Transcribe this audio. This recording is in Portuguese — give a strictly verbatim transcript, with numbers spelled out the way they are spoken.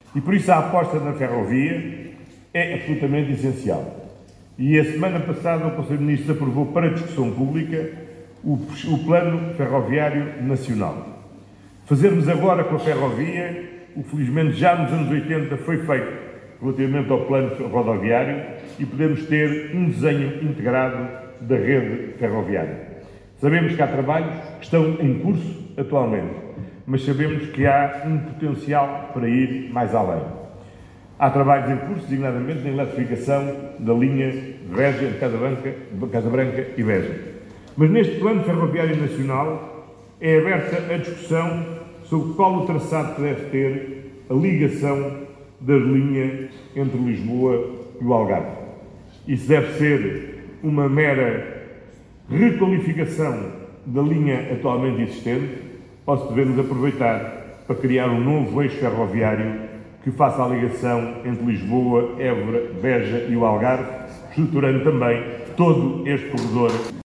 E por isso a aposta na ferrovia é absolutamente essencial. E a semana passada o Conselho de Ministros aprovou para discussão pública o, o Plano Ferroviário Nacional. Fazermos agora com a ferrovia o que felizmente já nos anos oitenta foi feito relativamente ao plano rodoviário e podemos ter um desenho integrado da rede ferroviária. Sabemos que há trabalhos que estão em curso atualmente, mas sabemos que há um potencial para ir mais além. Há trabalhos em curso, designadamente na eletrificação da linha Beja, de Casa Branca, Casa Branca e Beja. Mas neste Plano Ferroviário Nacional é aberta a discussão sobre qual o traçado que deve ter a ligação das linhas entre Lisboa e o Algarve. Isso deve ser uma mera requalificação da linha atualmente existente, ou se devemos aproveitar para criar um novo eixo ferroviário que faça a ligação entre Lisboa, Évora, Beja e o Algarve, estruturando também todo este corredor